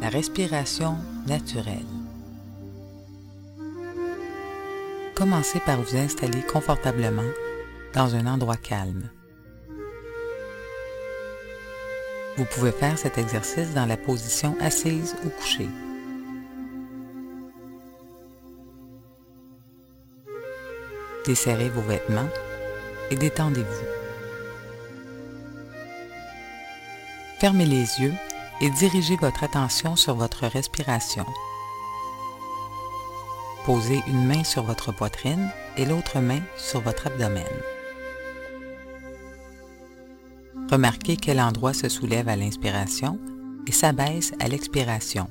La respiration naturelle. Commencez par vous installer confortablement dans un endroit calme. Vous pouvez faire cet exercice dans la position assise ou couchée. Desserrez vos vêtements et détendez-vous. Fermez les yeux et dirigez votre attention sur votre respiration. Posez une main sur votre poitrine et l'autre main sur votre abdomen. Remarquez quel endroit se soulève à l'inspiration et s'abaisse à l'expiration.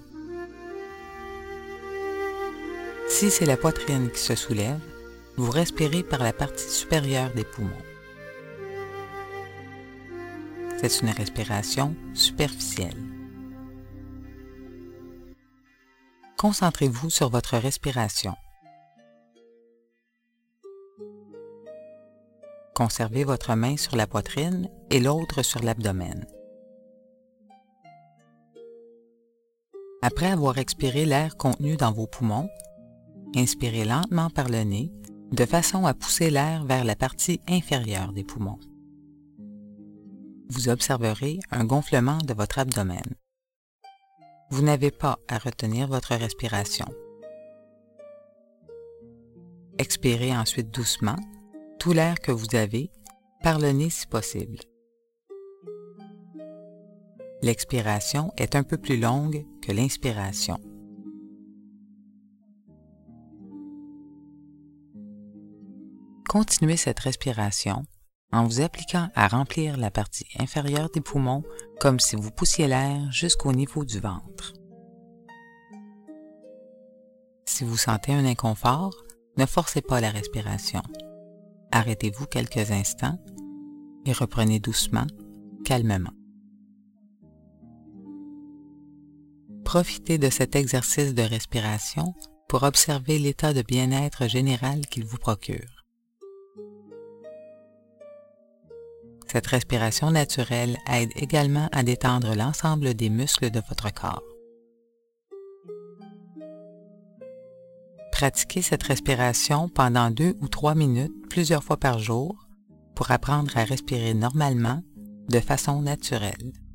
Si c'est la poitrine qui se soulève, vous respirez par la partie supérieure des poumons. C'est une respiration superficielle. Concentrez-vous sur votre respiration. Conservez votre main sur la poitrine et l'autre sur l'abdomen. Après avoir expiré l'air contenu dans vos poumons, inspirez lentement par le nez de façon à pousser l'air vers la partie inférieure des poumons. Vous observerez un gonflement de votre abdomen. Vous n'avez pas à retenir votre respiration. Expirez ensuite doucement tout l'air que vous avez par le nez si possible. L'expiration est un peu plus longue que l'inspiration. Continuez cette respiration en vous appliquant à remplir la partie inférieure des poumons comme si vous poussiez l'air jusqu'au niveau du ventre. Si vous sentez un inconfort, ne forcez pas la respiration. Arrêtez-vous quelques instants et reprenez doucement, calmement. Profitez de cet exercice de respiration pour observer l'état de bien-être général qu'il vous procure. Cette respiration naturelle aide également à détendre l'ensemble des muscles de votre corps. Pratiquez cette respiration pendant 2 ou 3 minutes plusieurs fois par jour pour apprendre à respirer normalement de façon naturelle.